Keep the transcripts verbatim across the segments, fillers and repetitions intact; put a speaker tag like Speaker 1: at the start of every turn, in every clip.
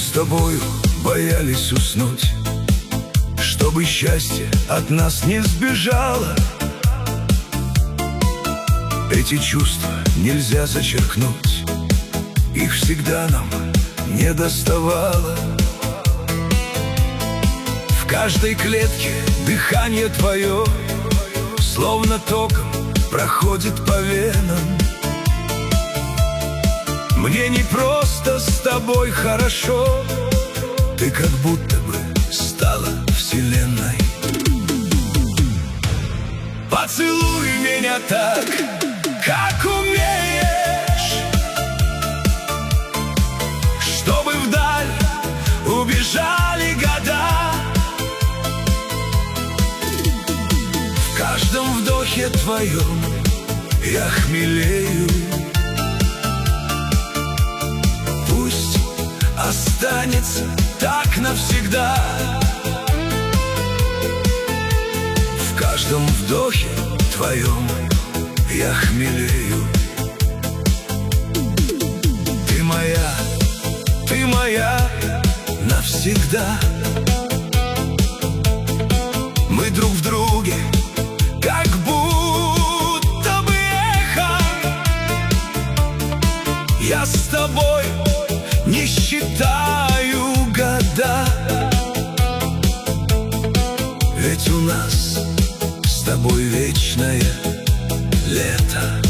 Speaker 1: с тобою боялись уснуть, чтобы счастье от нас не сбежало. Эти чувства нельзя зачеркнуть, их всегда нам не доставало. В каждой клетке дыхание твое словно током проходит по венам. Мне не просто с тобой хорошо, ты как будто бы стала вселенной. Поцелуй меня так, как умеешь, чтобы вдаль убежали года. В каждом вдохе твоем я хмелею. Пусть останется так навсегда. В каждом вдохе твоем я хмелею. Ты моя, ты моя навсегда. Мы друг в друге, как будто бы эхо. Я с тобой не считаю года, ведь у нас с тобой вечное лето.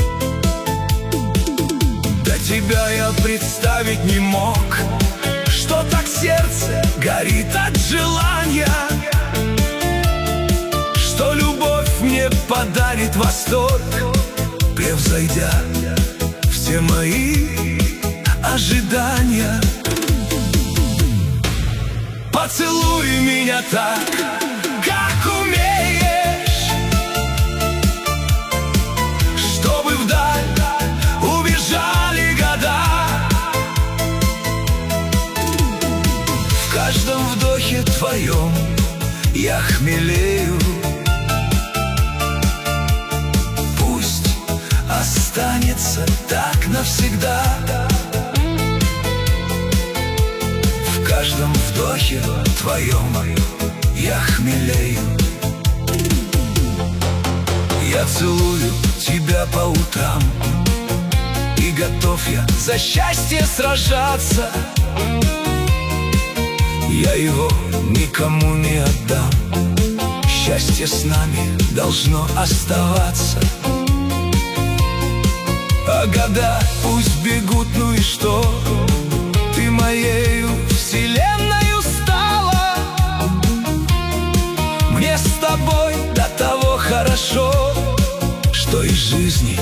Speaker 1: До тебя я представить не мог, что так сердце горит от желания, что любовь мне подарит восторг, превзойдя все мои ожидания. Поцелуй меня так, как умеешь, чтобы вдаль убежали года. В каждом вдохе твоем я хмелею. Пусть останется так навсегда. В каждом вдохе твоем я хмелею. Я целую тебя по утрам, и готов я за счастье сражаться. Я его никому не отдам, счастье с нами должно оставаться. А года пусть бегут, ну и что? Ты моею вселенною стала. Мне с тобой до того хорошо, что из жизни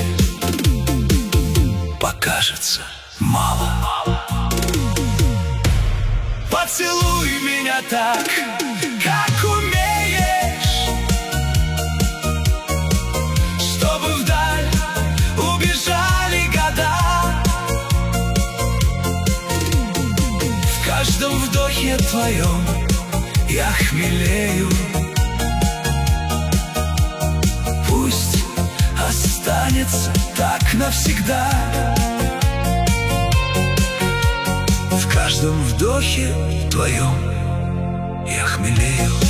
Speaker 1: покажется мало. Поцелуй меня так, как умеешь, чтобы вдаль убежали года. В каждом вдохе твоем я хмелею. Пусть останется так навсегда. В каждом вдохе твоем я хмелею.